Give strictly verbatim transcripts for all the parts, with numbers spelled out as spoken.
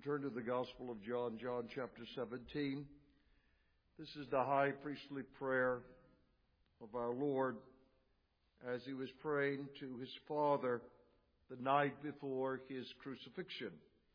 Turn to the Gospel of John, John chapter seventeen. This is the high priestly prayer of our Lord as he was praying to his Father the night before his crucifixion.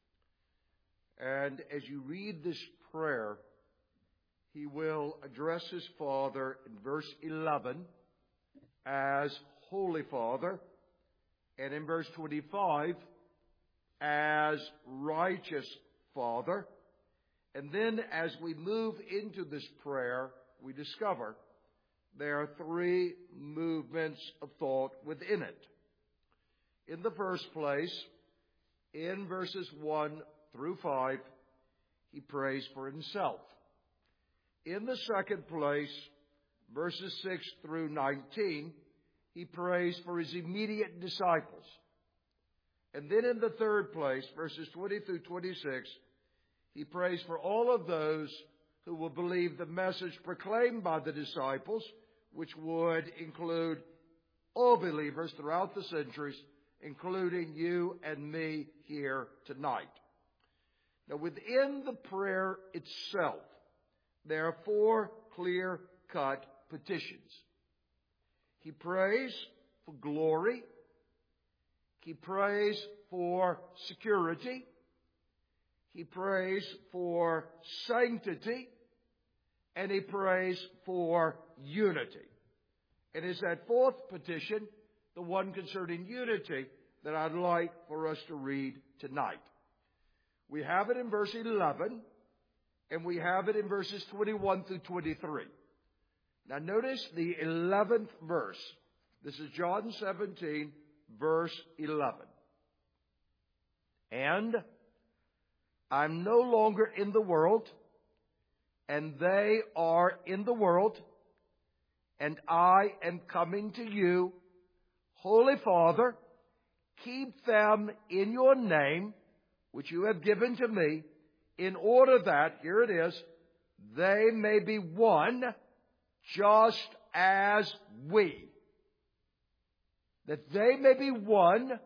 And as you read this prayer, he will address his Father in verse eleven as Holy Father, and in verse twenty-five as Righteous Father. And then as we move into this prayer, we discover there are three movements of thought within it. In the first place, in verses one through five, he prays for himself. In the second place, verses six through nineteen, he prays for his immediate disciples. And then in the third place, verses twenty through twenty-six, he prays for all of those who will believe the message proclaimed by the disciples, which would include all believers throughout the centuries, including you and me here tonight. Now, within the prayer itself, there are four clear-cut petitions. He prays for glory. He prays for security. He prays for sanctity. And he prays for unity. It is that fourth petition, the one concerning unity, that I'd like for us to read tonight. We have it in verse eleven, and we have it in verses twenty-one through twenty-three. Now notice the eleventh verse. This is John seventeen, verse eleven. And I'm no longer in the world, and they are in the world, and I am coming to you. Holy Father, keep them in your name, which you have given to me, in order that, here it is, they may be one, just as we. That they may be one,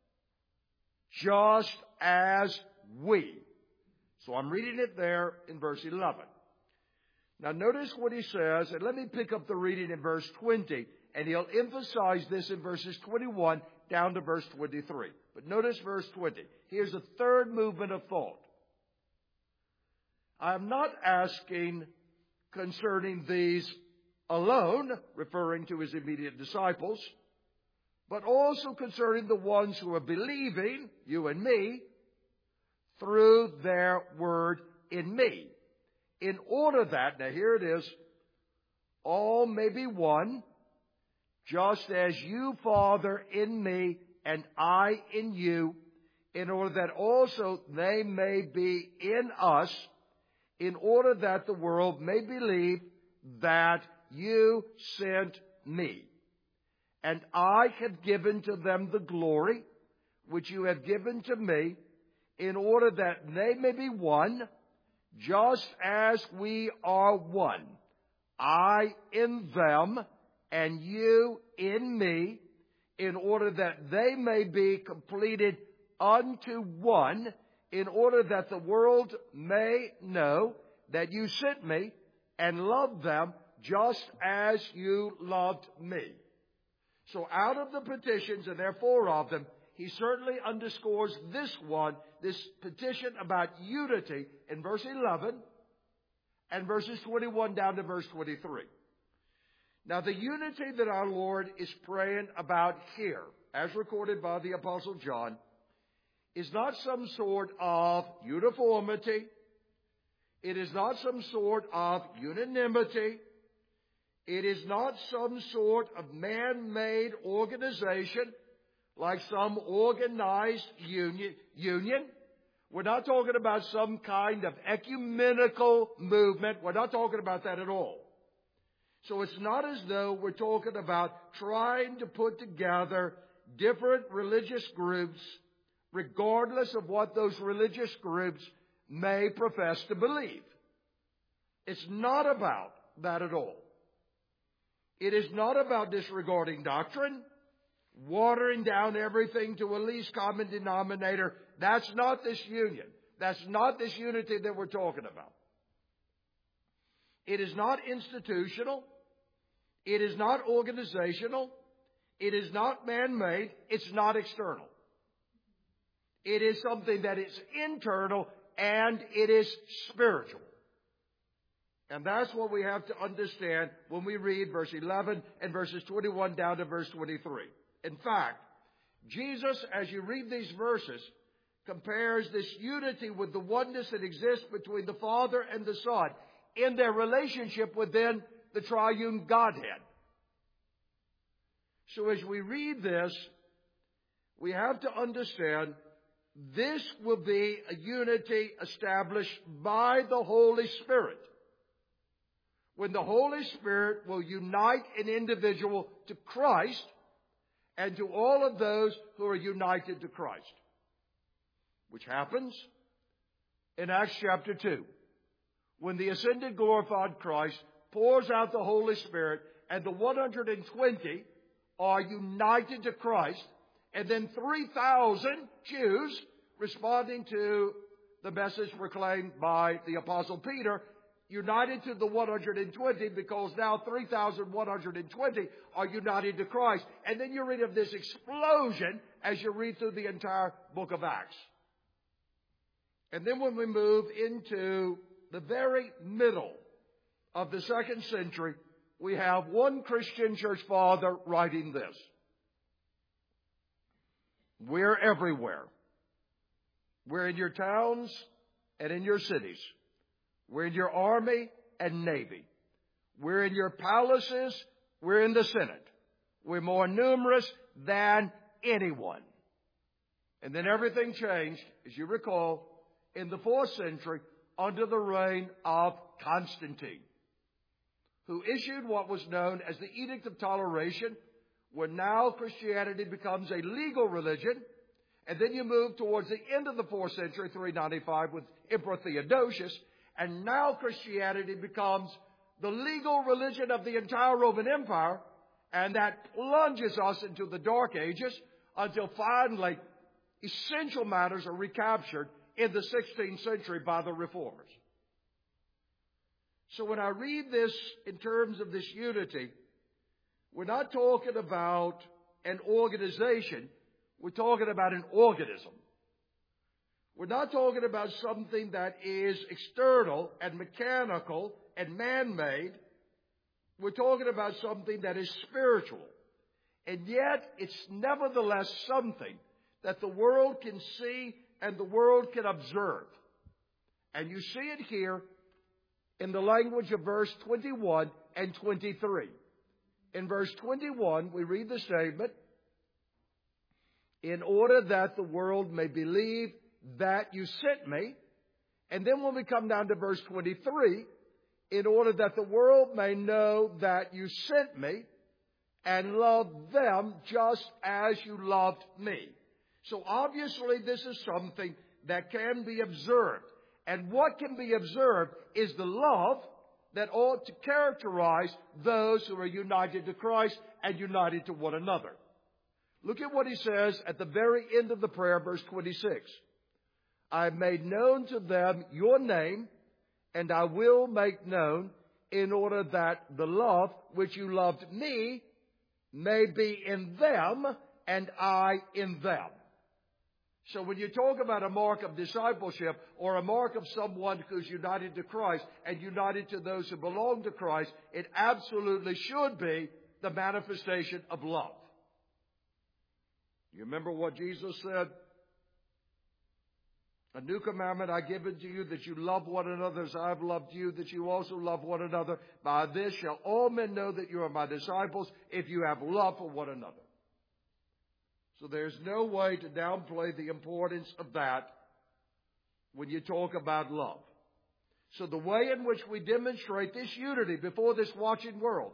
just as we. So I'm reading it there in verse eleven. Now notice what he says, and let me pick up the reading in verse twenty, and he'll emphasize this in verses twenty-one down to verse twenty-three. But notice verse twenty. Here's the third movement of thought. I'm not asking concerning these alone, referring to his immediate disciples, but also concerning the ones who are believing, you and me, through their word in me. In order that, now here it is, all may be one, just as you, Father, in me, and I in you, in order that also they may be in us, in order that the world may believe that you sent me. And I have given to them the glory which you have given to me, in order that they may be one, just as we are one. I in them, and you in me, in order that they may be completed unto one, in order that the world may know that you sent me and loved them just as you loved me. So out of the petitions, and there are four of them, he certainly underscores this one, this petition about unity in verse eleven and verses twenty-one down to verse twenty-three. Now the unity that our Lord is praying about here, as recorded by the Apostle John, is not some sort of uniformity. It is not some sort of unanimity. It is not some sort of man-made organization like some organized union. union. We're not talking about some kind of ecumenical movement. We're not talking about that at all. So it's not as though we're talking about trying to put together different religious groups, regardless of what those religious groups may profess to believe. It's not about that at all. It is not about disregarding doctrine, watering down everything to a least common denominator. That's not this union. That's not this unity that we're talking about. It is not institutional. It is not organizational. It is not man-made. It's not external. It is something that is internal and it is spiritual. And that's what we have to understand when we read verse eleven and verses twenty-one down to verse twenty-three. In fact, Jesus, as you read these verses, compares this unity with the oneness that exists between the Father and the Son in their relationship within the triune Godhead. So as we read this, we have to understand this will be a unity established by the Holy Spirit. When the Holy Spirit will unite an individual to Christ and to all of those who are united to Christ. Which happens in Acts chapter two. When the ascended glorified Christ pours out the Holy Spirit and the one hundred twenty are united to Christ, and then three thousand Jews, responding to the message proclaimed by the Apostle Peter, united to the one hundred twenty, because now three thousand one hundred twenty are united to Christ. And then you read of this explosion as you read through the entire book of Acts. And then when we move into the very middle of the second century, we have one Christian church father writing this. We're everywhere. We're in your towns and in your cities. We're in your army and navy. We're in your palaces. We're in the Senate. We're more numerous than anyone. And then everything changed, as you recall, in the fourth century under the reign of Constantine, who issued what was known as the Edict of Toleration, where now Christianity becomes a legal religion. And then you move towards the end of the fourth century, three ninety-five, with Emperor Theodosius. And now Christianity becomes the legal religion of the entire Roman Empire. And that plunges us into the Dark Ages until finally essential matters are recaptured in the sixteenth century by the Reformers. So when I read this in terms of this unity, we're not talking about an organization. We're talking about an organism. We're not talking about something that is external and mechanical and man-made. We're talking about something that is spiritual. And yet, it's nevertheless something that the world can see and the world can observe. And you see it here in the language of verse twenty-one and twenty-three. In verse twenty-one, we read the statement, in order that the world may believe that you sent me. And then when we come down to verse twenty-three, in order that the world may know that you sent me and loved them just as you loved me. So obviously this is something that can be observed. And what can be observed is the love that ought to characterize those who are united to Christ and united to one another. Look at what he says at the very end of the prayer, verse twenty-six. I have made known to them your name, and I will make known, in order that the love which you loved me may be in them, and I in them. So when you talk about a mark of discipleship or a mark of someone who's united to Christ and united to those who belong to Christ, it absolutely should be the manifestation of love. You remember what Jesus said? A new commandment I give unto you, that you love one another as I have loved you, that you also love one another. By this shall all men know that you are my disciples, if you have love for one another. So there's no way to downplay the importance of that when you talk about love. So the way in which we demonstrate this unity before this watching world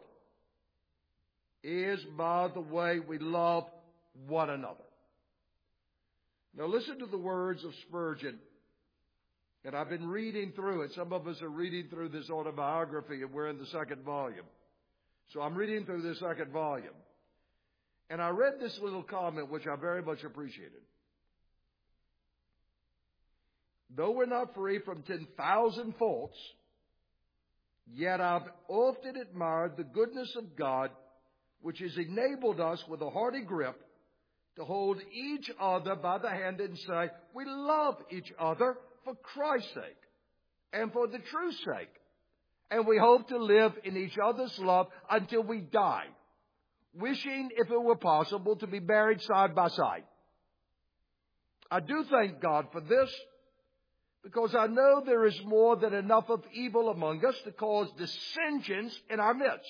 is by the way we love one another. Now listen to the words of Spurgeon. And I've been reading through it. Some of us are reading through this autobiography, and we're in the second volume. So I'm reading through the second volume. And I read this little comment, which I very much appreciated. though we're not free from ten thousand faults, yet I've often admired the goodness of God, which has enabled us with a hearty grip to hold each other by the hand and say, we love each other for Christ's sake and for the truth's sake. And we hope to live in each other's love until we die, wishing, if it were possible, to be buried side by side. I do thank God for this, because I know there is more than enough of evil among us to cause dissensions in our midst.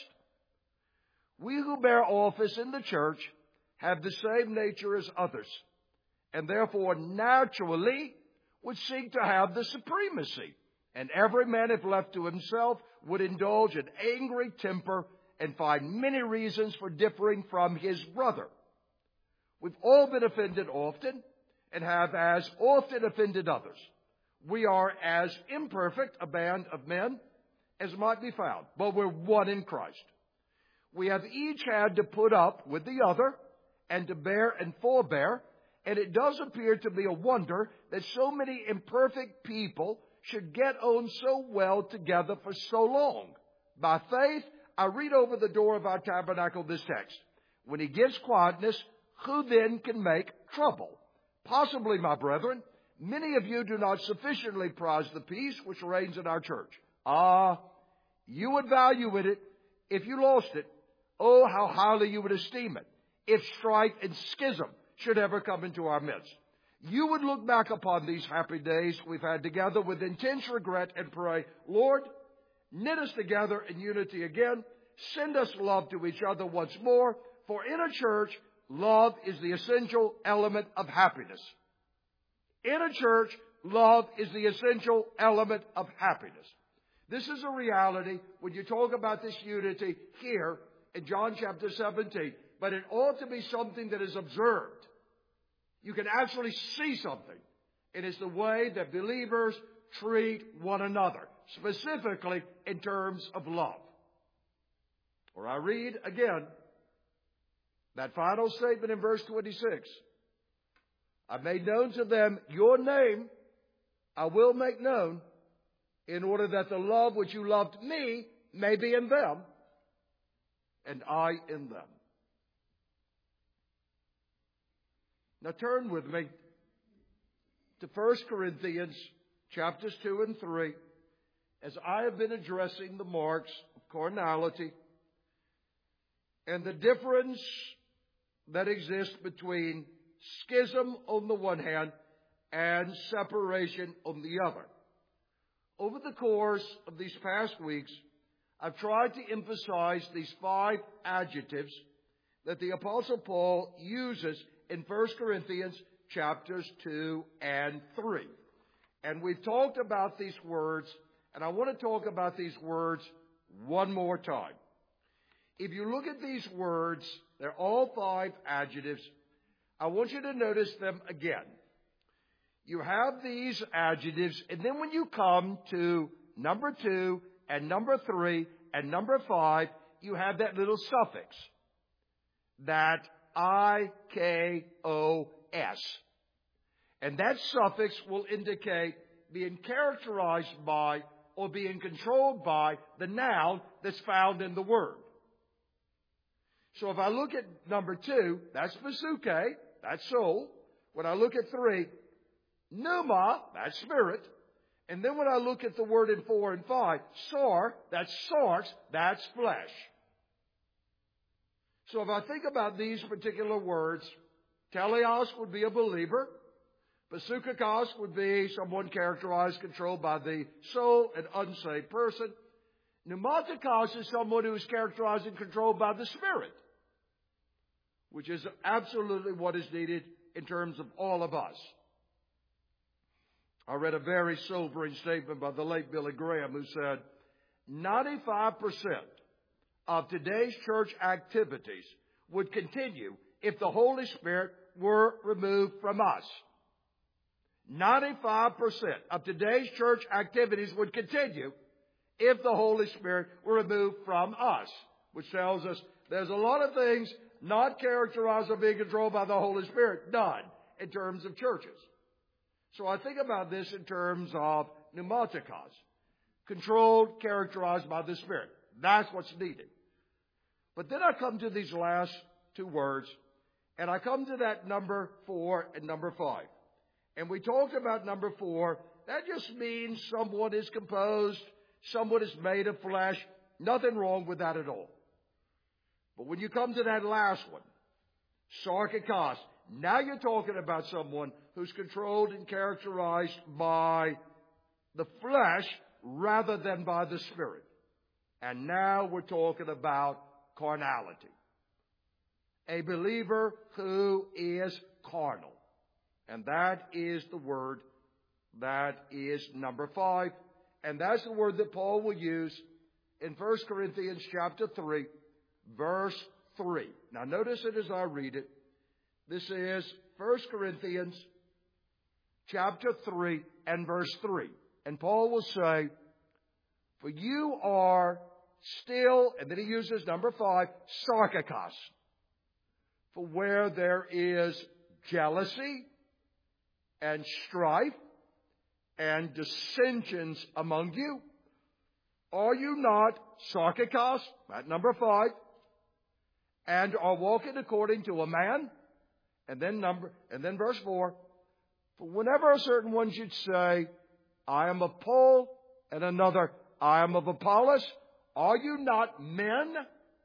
We who bear office in the church have the same nature as others, and therefore naturally would seek to have the supremacy. And every man, if left to himself, would indulge in angry temper and find many reasons for differing from his brother. We've all been offended often and have as often offended others. We are as imperfect a band of men as might be found, but we're one in Christ. We have each had to put up with the other and to bear and forbear, and it does appear to be a wonder that so many imperfect people should get on so well together for so long. By faith, I read over the door of our tabernacle this text. When he gives quietness, who then can make trouble? Possibly, my brethren, many of you do not sufficiently prize the peace which reigns in our church. Ah, you would value it if you lost it. Oh, how highly you would esteem it if strife and schism should ever come into our midst. You would look back upon these happy days we've had together with intense regret and pray, Lord, knit us together in unity again. Send us love to each other once more. For in a church, love is the essential element of happiness. In a church, love is the essential element of happiness. This is a reality when you talk about this unity here in John chapter seventeen. But it ought to be something that is observed. You can actually see something. It is the way that believers treat one another, specifically in terms of love. Or I read again that final statement in verse twenty-six. I've made known to them your name I will make known, in order that the love which you loved me may be in them, and I in them. Now turn with me to First Corinthians chapters two and three, as I have been addressing the marks of carnality and the difference that exists between schism on the one hand and separation on the other. Over the course of these past weeks, I've tried to emphasize these five adjectives that the Apostle Paul uses in First Corinthians chapters two and three. And we've talked about these words, and I want to talk about these words one more time. If you look at these words, they're all five adjectives. I want you to notice them again. You have these adjectives, and then when you come to number two and number three and number five, you have that little suffix, that I K O S. And that suffix will indicate being characterized by or being controlled by the noun that's found in the word. So if I look at number two, that's psuche, that's soul. When I look at three, pneuma, that's spirit. And then when I look at the word in four and five, sar, that's sarx, that's flesh. So if I think about these particular words, teleos would be a believer. Psuchikos would be someone characterized, controlled by the soul, an unsaved person. Pneumatikos is someone who is characterized and controlled by the Spirit, which is absolutely what is needed in terms of all of us. I read a very sobering statement by the late Billy Graham, who said, ninety-five percent of today's church activities would continue if the Holy Spirit were removed from us. ninety-five percent of today's church activities would continue if the Holy Spirit were removed from us, which tells us there's a lot of things not characterized or being controlled by the Holy Spirit done in terms of churches. So I think about this in terms of pneumatikos, controlled, characterized by the Spirit. That's what's needed. But then I come to these last two words, and I come to that number four and number five. And we talked about number four. That just means someone is composed, someone is made of flesh. Nothing wrong with that at all. But when you come to that last one, sarkikos, now you're talking about someone who's controlled and characterized by the flesh rather than by the Spirit. And now we're talking about carnality. A believer who is carnal. And that is the word that is number five. And that's the word that Paul will use in First Corinthians chapter three, verse three. Now notice it as I read it. This is First Corinthians chapter three and verse three. And Paul will say, for you are still, and then he uses number five, sarkikos. For where there is jealousy and strife and dissensions among you, are you not sarkikos, at number five, and are walking according to a man? And then number, and then verse four, for whenever a certain one should say, I am of Paul, and another, I am of Apollos, are you not men?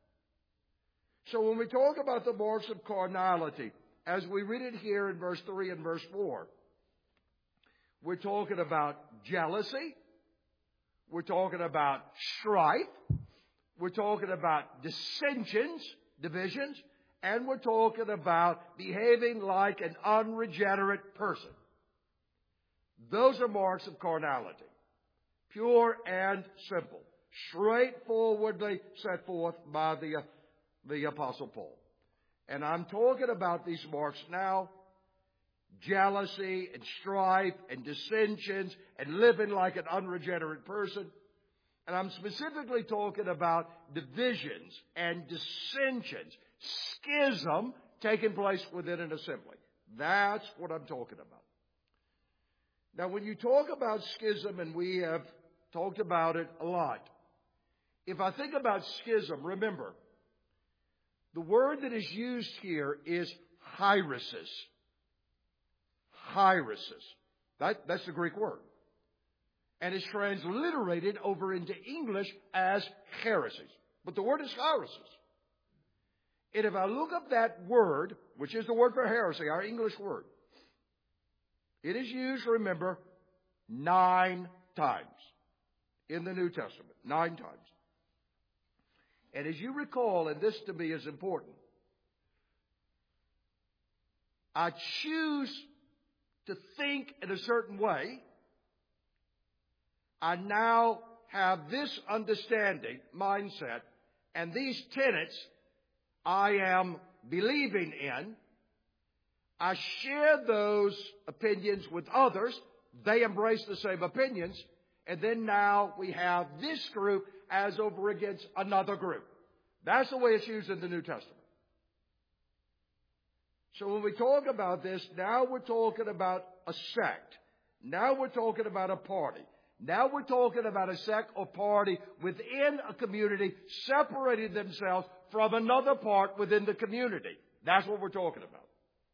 So when we talk about the marks of carnality, as we read it here in verse three and verse four, we're talking about jealousy. We're talking about strife. We're talking about dissensions, divisions. And we're talking about behaving like an unregenerate person. Those are marks of carnality. Pure and simple. Straightforwardly set forth by the, the Apostle Paul. And I'm talking about these marks now. Jealousy and strife and dissensions and living like an unregenerate person. And I'm specifically talking about divisions and dissensions, schism taking place within an assembly. That's what I'm talking about. Now, when you talk about schism, and we have talked about it a lot, if I think about schism, remember, the word that is used here is hieresis. Hieresis. That, that's the Greek word. And it's transliterated over into English as heresies. But the word is hieresis. And if I look up that word, which is the word for heresy, our English word, it is used, remember, nine times in the New Testament. Nine times. And as you recall, and this to me is important, I choose to think in a certain way. I now have this understanding, mindset, and these tenets I am believing in. I share those opinions with others. They embrace the same opinions. And then now we have this group as over against another group. That's the way it's used in the New Testament. So when we talk about this, now we're talking about a sect. Now we're talking about a party. Now we're talking about a sect or party within a community separating themselves from another part within the community. That's what we're talking about.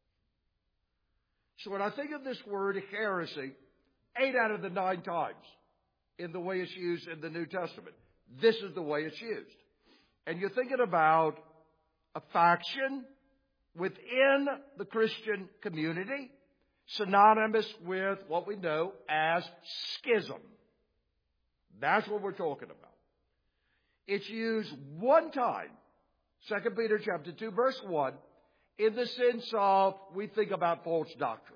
So when I think of this word heresy, eight out of the nine times in the way it's used in the New Testament, this is the way it's used. And you're thinking about a faction within the Christian community, synonymous with what we know as schism. That's what we're talking about. It's used one time, Second Peter chapter two, verse one, in the sense of we think about false doctrine.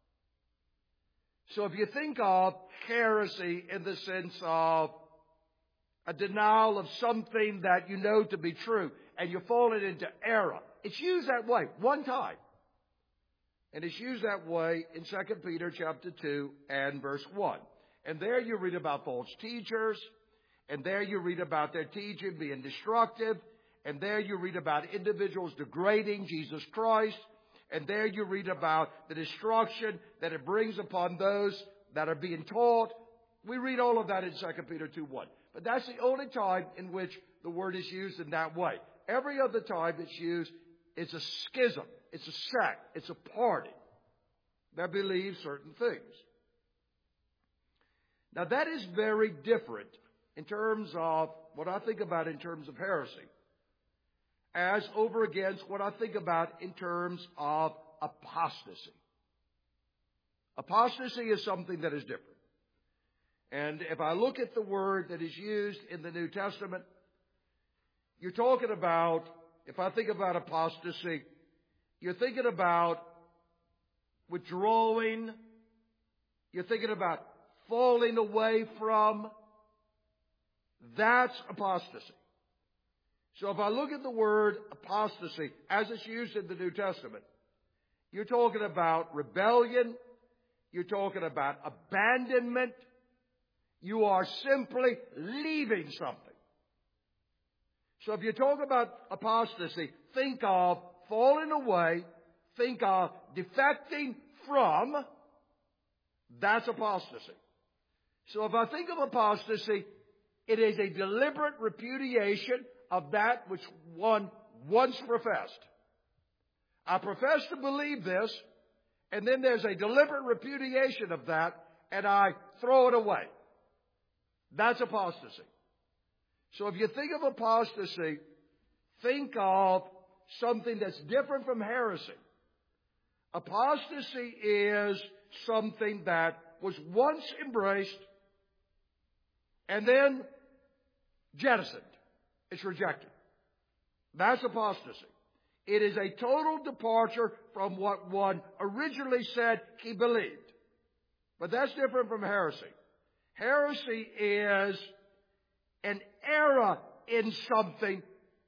So if you think of heresy in the sense of a denial of something that you know to be true, and you're falling into error, it's used that way one time. And it's used that way in Second Peter chapter two and verse one. And there you read about false teachers. And there you read about their teaching being destructive. And there you read about individuals degrading Jesus Christ. And there you read about the destruction that it brings upon those that are being taught. We read all of that in Second Peter two one. But that's the only time in which the word is used in that way. Every other time it's used, it's a schism. It's a sect. It's a party that believes certain things. Now that is very different in terms of what I think about in terms of heresy, as over against what I think about in terms of apostasy. Apostasy is something that is different. And if I look at the word that is used in the New Testament, you're talking about, if I think about apostasy, you're thinking about withdrawing. You're thinking about falling away from. That's apostasy. So if I look at the word apostasy as it's used in the New Testament, you're talking about rebellion. You're talking about abandonment. You are simply leaving something. So if you talk about apostasy, think of falling away, think of defecting from. That's apostasy. So if I think of apostasy, it is a deliberate repudiation of that which one once professed. I profess to believe this, and then there's a deliberate repudiation of that, and I throw it away. That's apostasy. So if you think of apostasy, think of something that's different from heresy. Apostasy is something that was once embraced and then jettisoned. It's rejected. That's apostasy. It is a total departure from what one originally said he believed. But that's different from heresy. Heresy is an error in something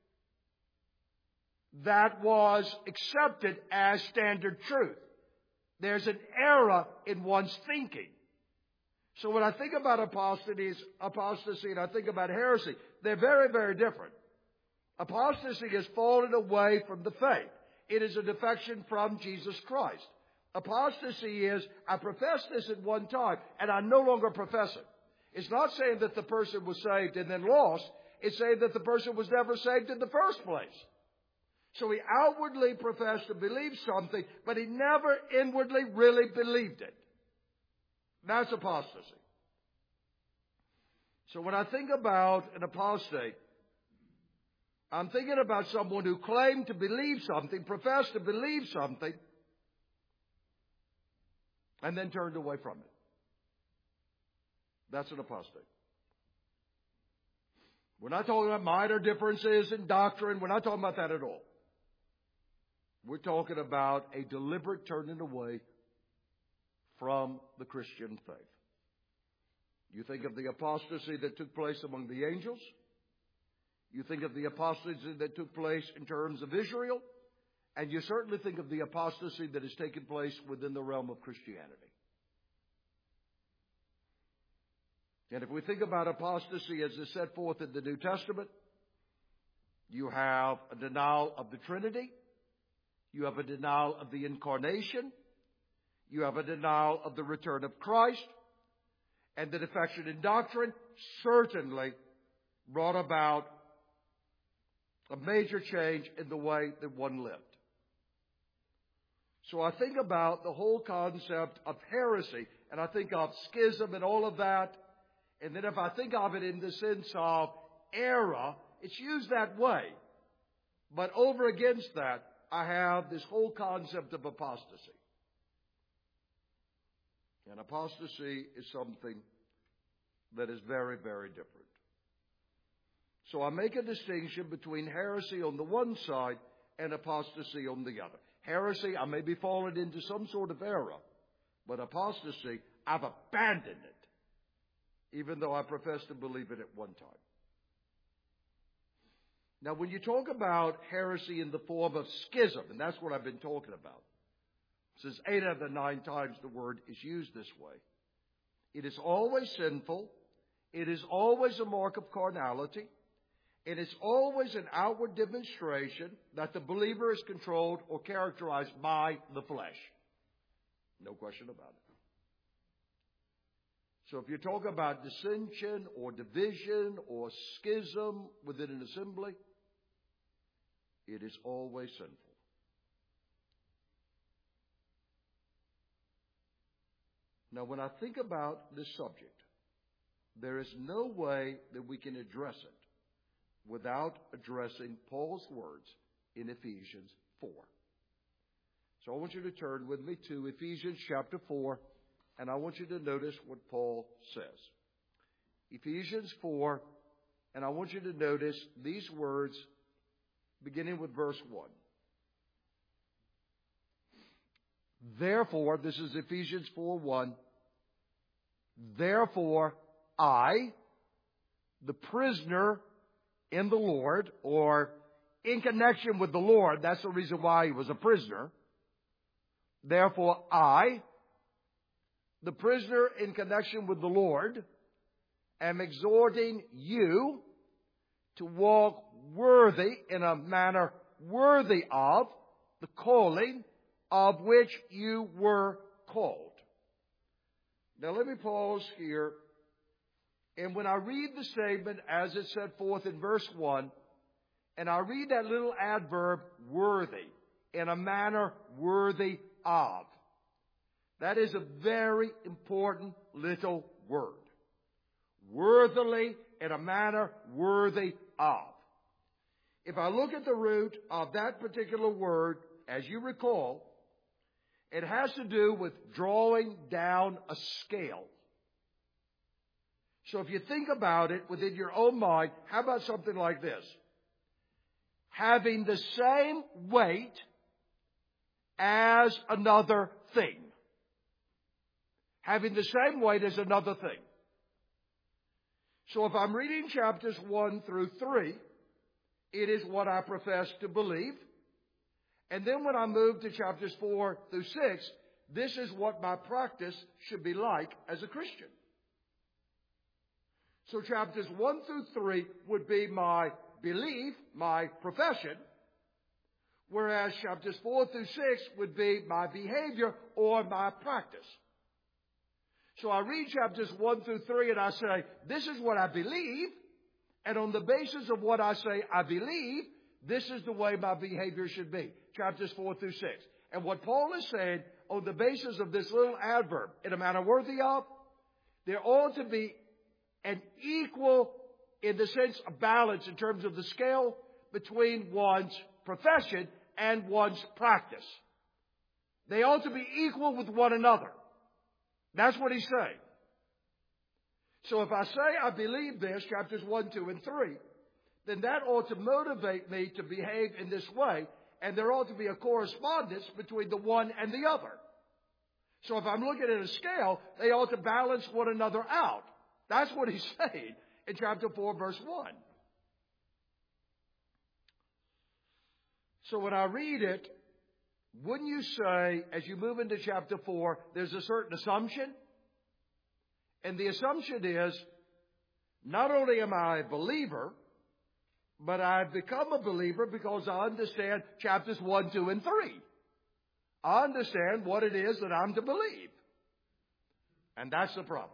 that was accepted as standard truth. There's an error in one's thinking. So when I think about apostasy, apostasy and I think about heresy, they're very, very different. Apostasy is falling away from the faith. It is a defection from Jesus Christ. Apostasy is, I professed this at one time, and I no longer profess it. It's not saying that the person was saved and then lost. It's saying that the person was never saved in the first place. So he outwardly professed to believe something, but he never inwardly really believed it. That's apostasy. So when I think about an apostate, I'm thinking about someone who claimed to believe something, professed to believe something, and then turned away from it. That's an apostate. We're not talking about minor differences in doctrine. We're not talking about that at all. We're talking about a deliberate turning away from the Christian faith. You think of the apostasy that took place among the angels. You think of the apostasy that took place in terms of Israel. And you certainly think of the apostasy that has taken place within the realm of Christianity. And if we think about apostasy as is set forth in the New Testament, you have a denial of the Trinity. You have a denial of the incarnation. You have a denial of the return of Christ. And the defection in doctrine certainly brought about a major change in the way that one lived. So I think about the whole concept of heresy, and I think of schism and all of that. And then if I think of it in the sense of error, it's used that way. But over against that, I have this whole concept of apostasy. And apostasy is something that is very, very different. So I make a distinction between heresy on the one side and apostasy on the other. Heresy, I may be falling into some sort of error. But apostasy, I've abandoned it, even though I profess to believe it at one time. Now, when you talk about heresy in the form of schism, and that's what I've been talking about, since eight out of the nine times the word is used this way, it is always sinful. It is always a mark of carnality. And it's always an outward demonstration that the believer is controlled or characterized by the flesh. No question about it. So if you talk about dissension or division or schism within an assembly, it is always sinful. Now, when I think about this subject, there is no way that we can address it without addressing Paul's words in Ephesians four. So I want you to turn with me to Ephesians chapter four, and I want you to notice what Paul says. Ephesians four, and I want you to notice these words beginning with verse one. Therefore, this is Ephesians four one. Therefore, I, the prisoner in the Lord, or in connection with the Lord, that's the reason why he was a prisoner. Therefore, I, the prisoner in connection with the Lord, am exhorting you to walk worthy, in a manner worthy of the calling of which you were called. Now let me pause here. And when I read the statement as it's set forth in verse one, and I read that little adverb, worthy, in a manner worthy of, that is a very important little word. Worthily, in a manner worthy of. If I look at the root of that particular word, as you recall, it has to do with drawing down a scale. So if you think about it within your own mind, how about something like this? Having the same weight as another thing. Having the same weight as another thing. So if I'm reading chapters one through three, it is what I profess to believe. And then when I move to chapters four through six, this is what my practice should be like as a Christian. So chapters one through three would be my belief, my profession, whereas chapters four through six would be my behavior or my practice. So I read chapters one through three and I say, this is what I believe, and on the basis of what I say I believe, this is the way my behavior should be. Chapters four through six. And what Paul is saying, on the basis of this little adverb, in a manner worthy of, there ought to be an equal, in the sense of balance in terms of the scale, between one's profession and one's practice. They ought to be equal with one another. That's what he's saying. So if I say I believe this, chapters one, two, and three, then that ought to motivate me to behave in this way, and there ought to be a correspondence between the one and the other. So if I'm looking at a scale, they ought to balance one another out. That's what he's saying in chapter four, verse one. So when I read it, wouldn't you say, as you move into chapter four, there's a certain assumption? And the assumption is, not only am I a believer, but I've become a believer because I understand chapters one, two, and three. I understand what it is that I'm to believe. And that's the problem.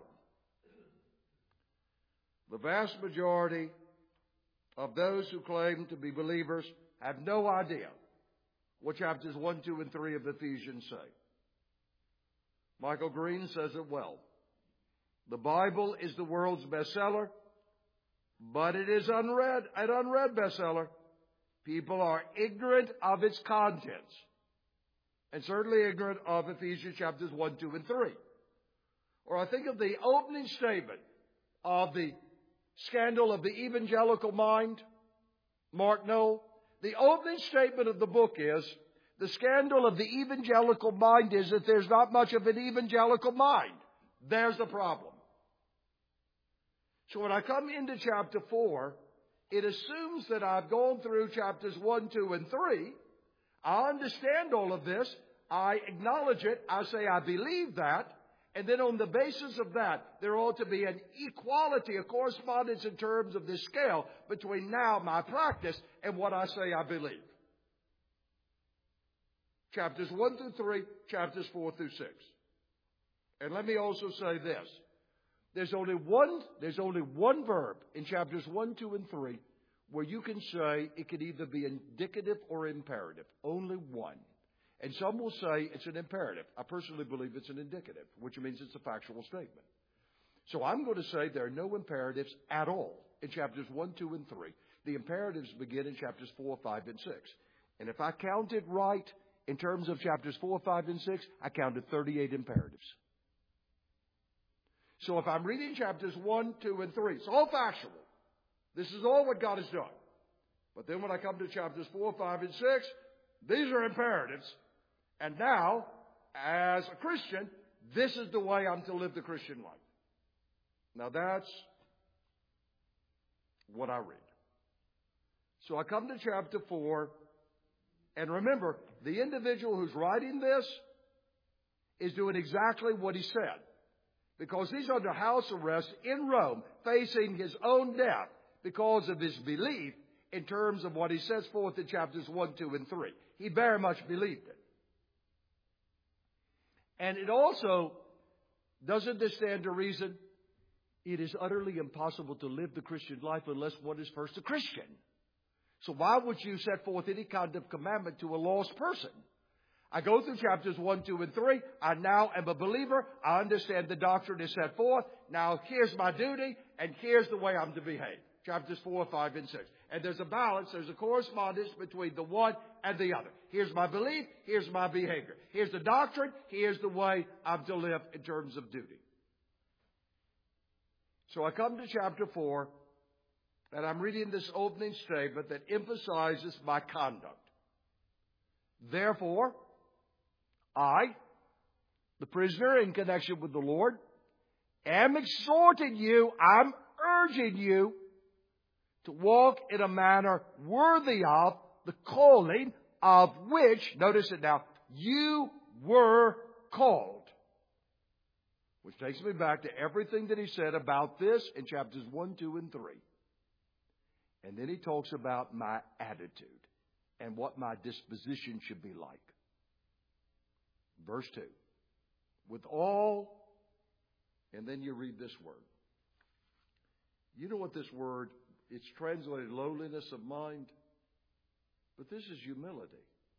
The vast majority of those who claim to be believers have no idea what chapters one, two, and three of Ephesians say. Michael Green says it well. The Bible is the world's bestseller, but it is unread, an unread bestseller. People are ignorant of its contents, and certainly ignorant of Ephesians chapters one, two, and three. Or I think of the opening statement of the Scandal of the Evangelical Mind, Mark Noll. The opening statement of the book is, the scandal of the evangelical mind is that there's not much of an evangelical mind. There's the problem. So when I come into chapter four, it assumes that I've gone through chapters one, two, and three. I understand all of this. I acknowledge it. I say I believe that. And then on the basis of that, there ought to be an equality, a correspondence in terms of this scale between now my practice and what I say I believe. Chapters one through three, chapters four through six. And let me also say this. There's only one, there's only one verb in chapters one, two, and three where you can say it can either be indicative or imperative. Only one. And some will say it's an imperative. I personally believe it's an indicative, which means it's a factual statement. So I'm going to say there are no imperatives at all in chapters one, two, and three. The imperatives begin in chapters four, five, and six. And if I counted right in terms of chapters four, five, and six, I counted thirty-eight imperatives. So if I'm reading chapters one, two, and three, it's all factual. This is all what God has done. But then when I come to chapters four, five, and six, these are imperatives. And now, as a Christian, this is the way I'm to live the Christian life. Now that's what I read. So I come to chapter four, and remember, the individual who's writing this is doing exactly what he said. Because he's under house arrest in Rome, facing his own death because of his belief in terms of what he says forth in chapters one, two, and three. He very much believed it. And it also, doesn't this stand to reason? It is utterly impossible to live the Christian life unless one is first a Christian. So why would you set forth any kind of commandment to a lost person? I go through chapters one, two, and three. I now am a believer. I understand the doctrine is set forth. Now here's my duty, and here's the way I'm to behave. Chapters four, five, and six. And there's a balance, there's a correspondence between the one and the other. Here's my belief, here's my behavior. Here's the doctrine, here's the way I'm to live in terms of duty. So I come to chapter four, and I'm reading this opening statement that emphasizes my conduct. Therefore, I, the prisoner in connection with the Lord, am exhorting you, I'm urging you to walk in a manner worthy of the calling of which, notice it now, you were called. Which takes me back to everything that he said about this in chapters one, two, and three. And then he talks about my attitude and what my disposition should be like. Verse two. With all, and then you read this word. You know what this word, it's translated lowliness of mind, but this is humility.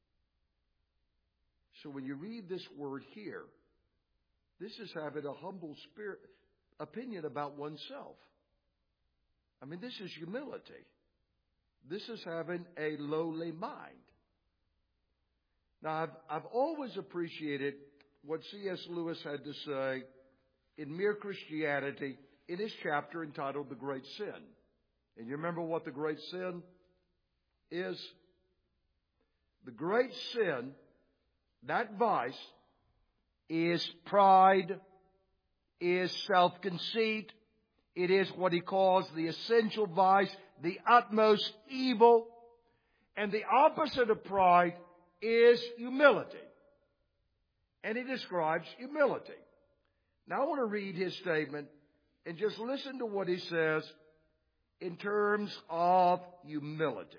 So when you read this word here, this is having a humble spirit opinion about oneself. I mean, this is humility. This is having a lowly mind. Now, I've, I've always appreciated what C S Lewis had to say in Mere Christianity in his chapter entitled The Great Sin. And you remember what the great sin is? The great sin, that vice, is pride, is self-conceit. It is what he calls the essential vice, the utmost evil. And the opposite of pride is humility. And he describes humility. Now I want to read his statement and just listen to what he says in terms of humility.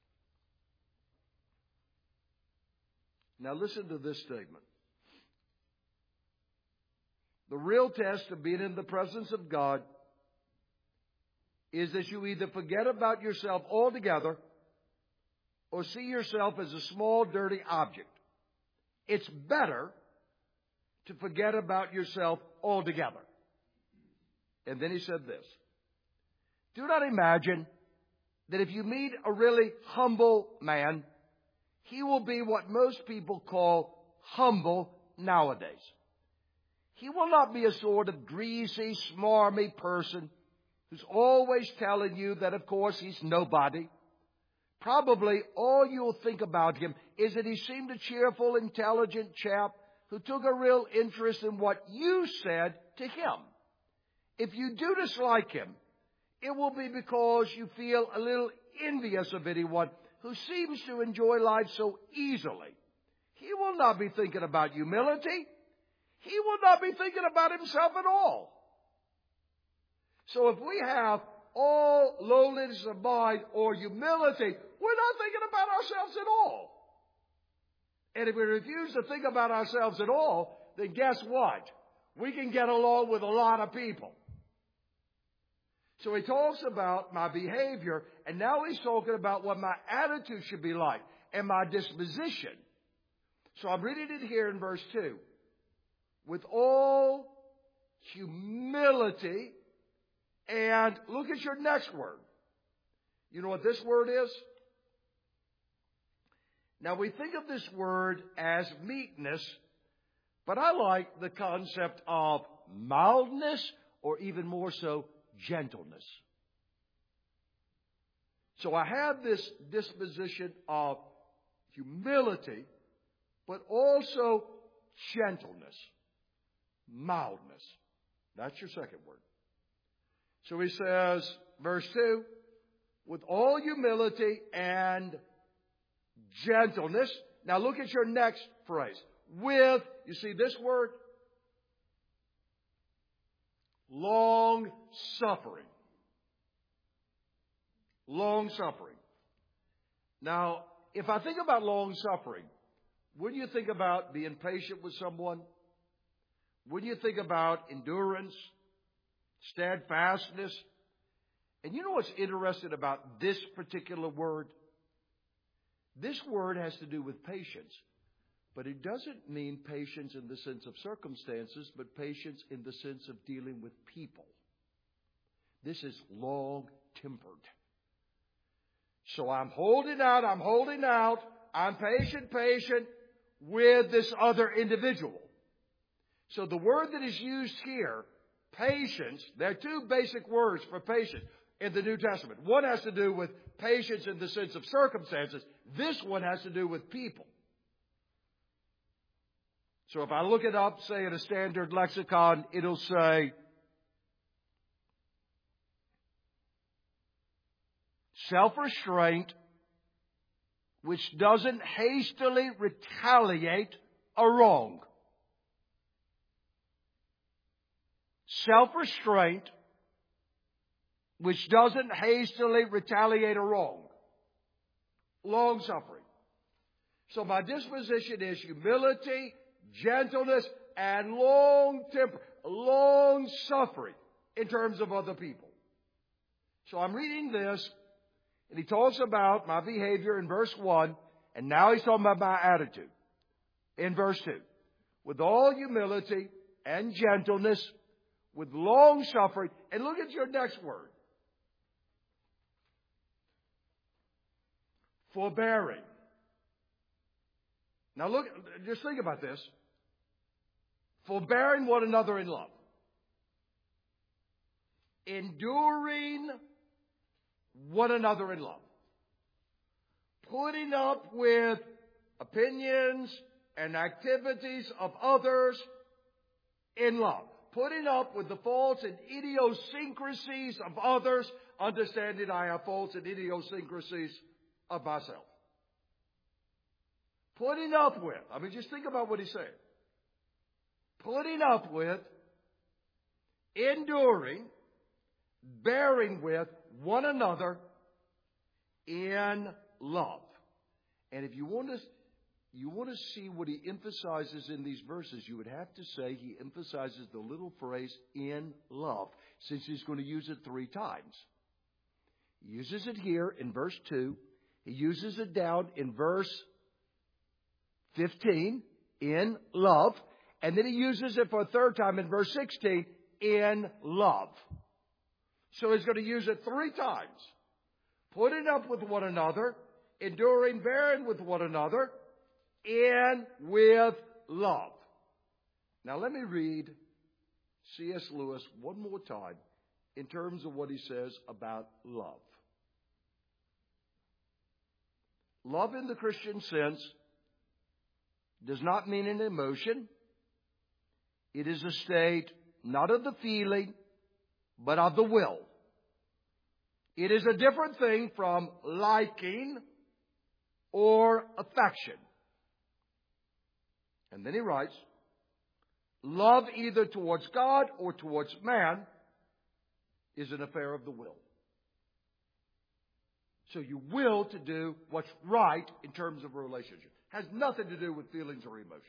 Now listen to this statement. The real test of being in the presence of God is that you either forget about yourself altogether or see yourself as a small, dirty object. It's better to forget about yourself altogether. And then he said this. Do not imagine that if you meet a really humble man, he will be what most people call humble nowadays. He will not be a sort of greasy, smarmy person who's always telling you that, of course, he's nobody. Probably all you'll think about him is that he seemed a cheerful, intelligent chap who took a real interest in what you said to him. If you do dislike him, it will be because you feel a little envious of anyone who seems to enjoy life so easily. He will not be thinking about humility. he will not be thinking about himself at all. So if we have all lowliness of mind or humility, we're not thinking about ourselves at all. And if we refuse to think about ourselves at all, then guess what? We can get along with a lot of people. So he talks about my behavior, and now he's talking about what my attitude should be like and my disposition. So I'm reading it here in verse two. With all humility, and look at your next word. You know what this word is? Now we think of this word as meekness, but I like the concept of mildness, or even more so, gentleness. So I have this disposition of humility, but also gentleness, mildness. That's your second word. So he says, verse two, with all humility and gentleness. Now look at your next phrase. With, you see this word? Long suffering. Long suffering. Now, if I think about long suffering, wouldn't you think about being patient with someone? Wouldn't you think about endurance, steadfastness? And you know what's interesting about this particular word? This word has to do with patience. But it doesn't mean patience in the sense of circumstances, but patience in the sense of dealing with people. This is long-tempered. So I'm holding out, I'm holding out, I'm patient, patient with this other individual. So the word that is used here, patience, there are two basic words for patience in the New Testament. One has to do with patience in the sense of circumstances. This one has to do with people. So if I look it up, say in a standard lexicon, it'll say self-restraint which doesn't hastily retaliate a wrong. Self-restraint which doesn't hastily retaliate a wrong. Long-suffering. So my disposition is humility, gentleness, and long temper, long suffering in terms of other people. So I'm reading this, and he talks about my behavior in verse one, and now he's talking about my attitude in verse two. With all humility and gentleness, with long suffering, and look at your next word. Forbearing. Now look, just think about this. Forbearing one another in love. Enduring one another in love. Putting up with opinions and activities of others in love. Putting up with the faults and idiosyncrasies of others, understanding I have faults and idiosyncrasies of myself. Putting up with, I mean, just think about what he's saying. Putting up with, enduring, bearing with one another in love. And if you want to, you want to see what he emphasizes in these verses, you would have to say he emphasizes the little phrase in love, since he's going to use it three times. He uses it here in verse two. He uses it down in verse fifteen, in love. And then he uses it for a third time in verse sixteen, in love. So he's going to use it three times. Putting up with one another, enduring, bearing with one another, and with love. Now let me read C S Lewis one more time in terms of what he says about love. Love in the Christian sense does not mean an emotion. It is a state not of the feeling, but of the will. It is a different thing from liking or affection. And then he writes, Love either towards God or towards man is an affair of the will. So you will to do what's right in terms of a relationship. Has nothing to do with feelings or emotions.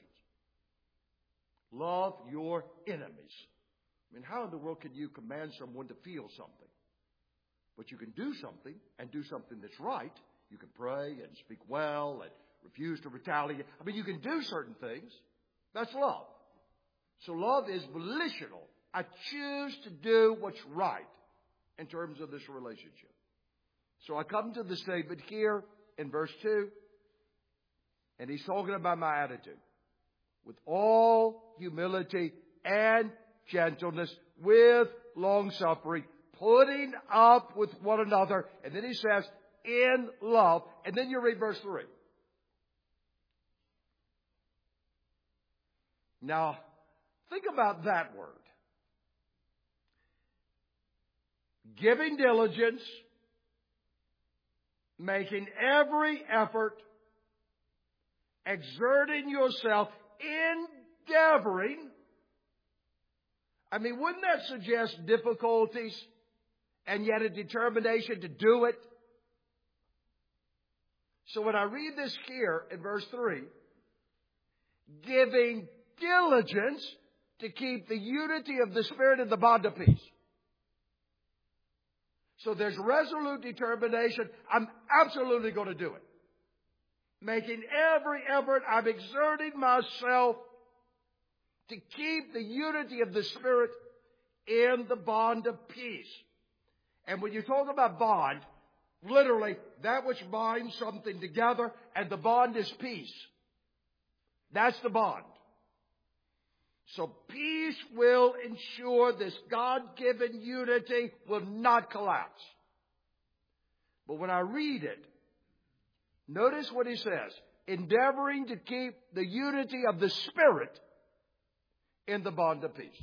Love your enemies. I mean, how in the world can you command someone to feel something? But you can do something and do something that's right. You can pray and speak well and refuse to retaliate. I mean, you can do certain things. That's love. So love is volitional. I choose to do what's right in terms of this relationship. So I come to the statement here in verse two, and he's talking about my attitude. With all humility and gentleness, with long-suffering, putting up with one another. And then he says, in love. And then you read verse three. Now, think about that word. Giving diligence, making every effort, exerting yourself, endeavoring. I mean, wouldn't that suggest difficulties and yet a determination to do it? So when I read this here in verse three, giving diligence to keep the unity of the Spirit in the bond of peace. So there's resolute determination. I'm absolutely going to do it. Making every effort. I'm exerting myself to keep the unity of the Spirit in the bond of peace. And when you talk about bond, literally, that which binds something together, and the bond is peace. That's the bond. So peace will ensure this God-given unity will not collapse. But when I read it, notice what he says. Endeavoring to keep the unity of the Spirit in the bond of peace.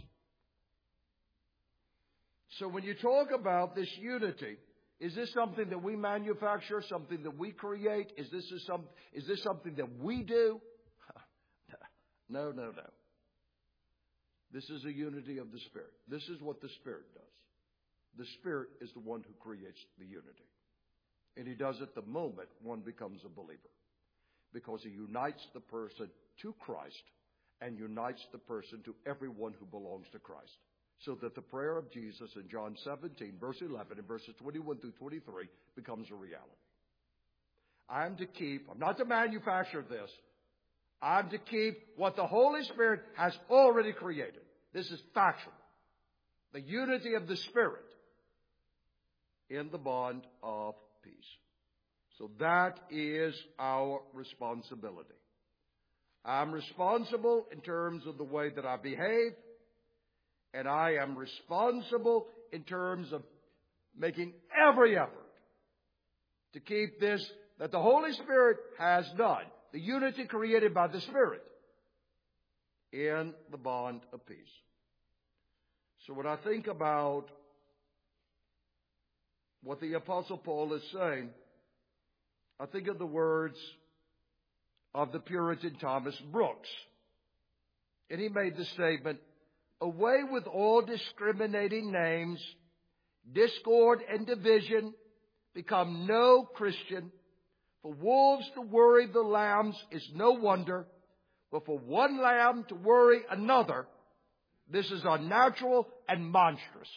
So when you talk about this unity, is this something that we manufacture, something that we create? Is this, a some, is this something that we do? No, no, no. This is a unity of the Spirit. This is what the Spirit does. The Spirit is the one who creates the unity. And he does it the moment one becomes a believer. Because he unites the person to Christ and unites the person to everyone who belongs to Christ. So that the prayer of Jesus in John seventeen, verse eleven, and verses twenty-one through twenty-three becomes a reality. I am to keep, I'm not to manufacture this. I'm to keep what the Holy Spirit has already created. This is factual. The unity of the Spirit in the bond of peace. So that is our responsibility. I'm responsible in terms of the way that I behave. And I am responsible in terms of making every effort to keep this that the Holy Spirit has done. The unity created by the Spirit in the bond of peace. So when I think about what the Apostle Paul is saying, I think of the words of the Puritan Thomas Brooks. And he made the statement, away with all discriminating names, discord and division, become no Christian. For wolves to worry the lambs is no wonder, but for one lamb to worry another, this is unnatural and monstrous.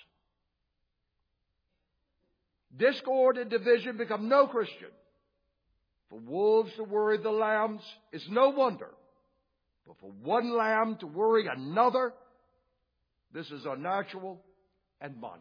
Discord and division become no Christian. For wolves to worry the lambs is no wonder, but for one lamb to worry another, this is unnatural and monstrous.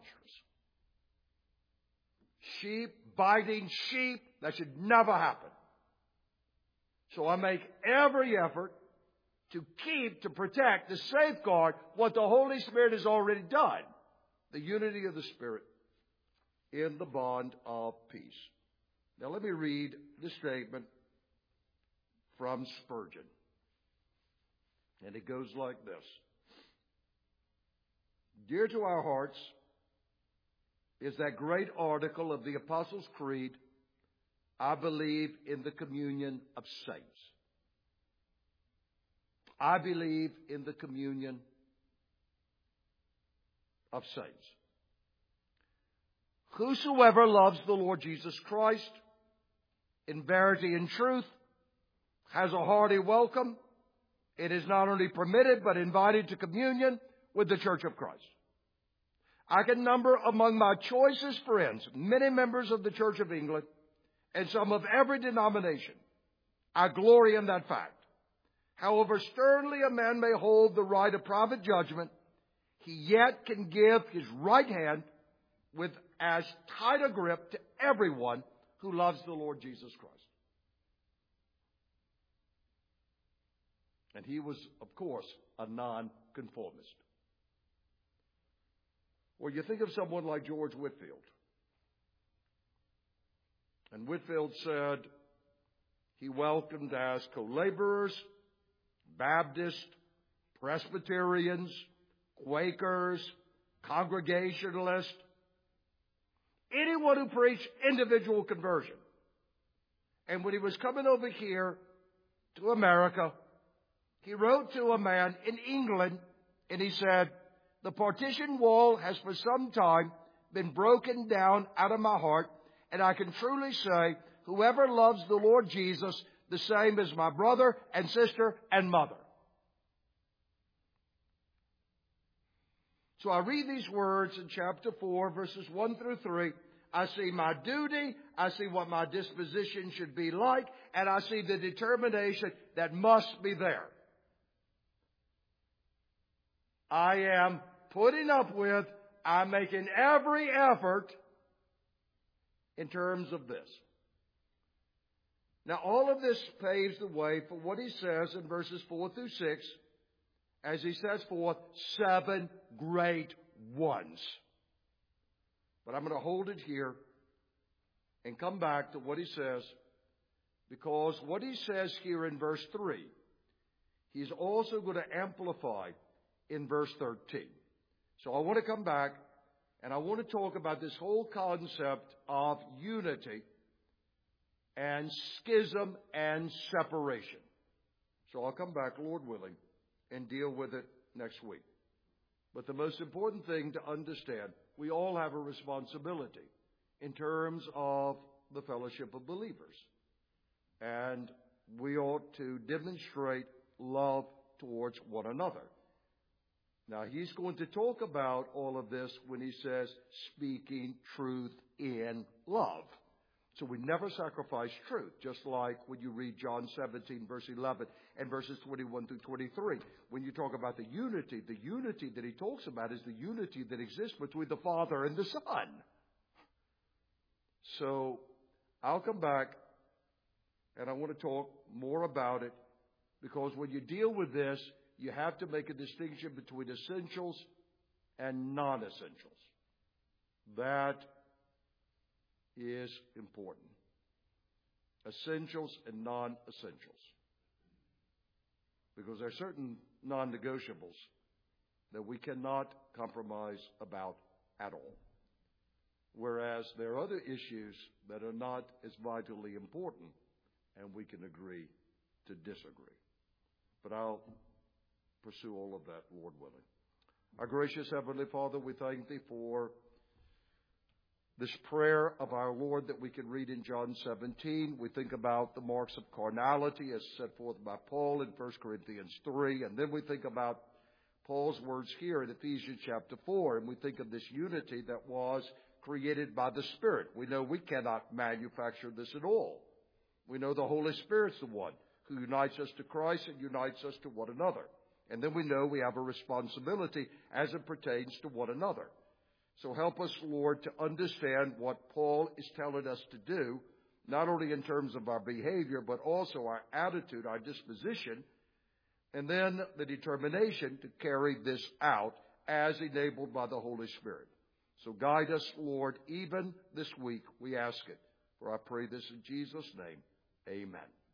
Sheep biting sheep, that should never happen. So I make every effort to keep, to protect, to safeguard what the Holy Spirit has already done. The unity of the Spirit in the bond of peace. Now let me read the statement from Spurgeon. And it goes like this. Dear to our hearts is that great article of the Apostles' Creed, I believe in the communion of saints. I believe in the communion of saints. Whosoever loves the Lord Jesus Christ in verity and truth has a hearty welcome. It is not only permitted but invited to communion with the Church of Christ. I can number among my choicest friends many members of the Church of England and some of every denomination. I glory in that fact. However sternly a man may hold the right of private judgment, he yet can give his right hand with as tight a grip to everyone who loves the Lord Jesus Christ. And he was, of course, a nonconformist. Well, you think of someone like George Whitefield. And Whitefield said he welcomed as co-laborers Baptists, Presbyterians, Quakers, Congregationalists, anyone who preached individual conversion. And when he was coming over here to America, he wrote to a man in England and he said, "The partition wall has for some time been broken down out of my heart, and I can truly say, whoever loves the Lord Jesus, the same as my brother and sister and mother." So I read these words in chapter four, verses one through three. I see my duty, I see what my disposition should be like, and I see the determination that must be there. I am putting up with, I'm making every effort in terms of this. Now, all of this paves the way for what he says in verses four through six, as he sets forth seven great ones. But I'm going to hold it here and come back to what he says, because what he says here in verse three, he's also going to amplify in verse thirteen. So I want to come back and I want to talk about this whole concept of unity and schism and separation. So I'll come back, Lord willing, and deal with it next week. But the most important thing to understand, we all have a responsibility in terms of the fellowship of believers. And we ought to demonstrate love towards one another. Now, he's going to talk about all of this when he says speaking truth in love. So we never sacrifice truth, just like when you read John seventeen, verse eleven, and verses twenty-one through twenty-three. When you talk about the unity, the unity that he talks about is the unity that exists between the Father and the Son. So I'll come back, and I want to talk more about it, because when you deal with this, you have to make a distinction between essentials and non-essentials. That is important. Essentials and non-essentials. Because there are certain non-negotiables that we cannot compromise about at all. Whereas there are other issues that are not as vitally important, and we can agree to disagree. But I'll pursue all of that, Lord willing. Our gracious Heavenly Father, we thank Thee for this prayer of our Lord that we can read in John seventeen. We think about the marks of carnality as set forth by Paul in First Corinthians three. And then we think about Paul's words here in Ephesians chapter four. And we think of this unity that was created by the Spirit. We know we cannot manufacture this at all. We know the Holy Spirit's the one who unites us to Christ and unites us to one another. And then we know we have a responsibility as it pertains to one another. So help us, Lord, to understand what Paul is telling us to do, not only in terms of our behavior, but also our attitude, our disposition, and then the determination to carry this out as enabled by the Holy Spirit. So guide us, Lord, even this week, we ask it. For I pray this in Jesus' name. Amen.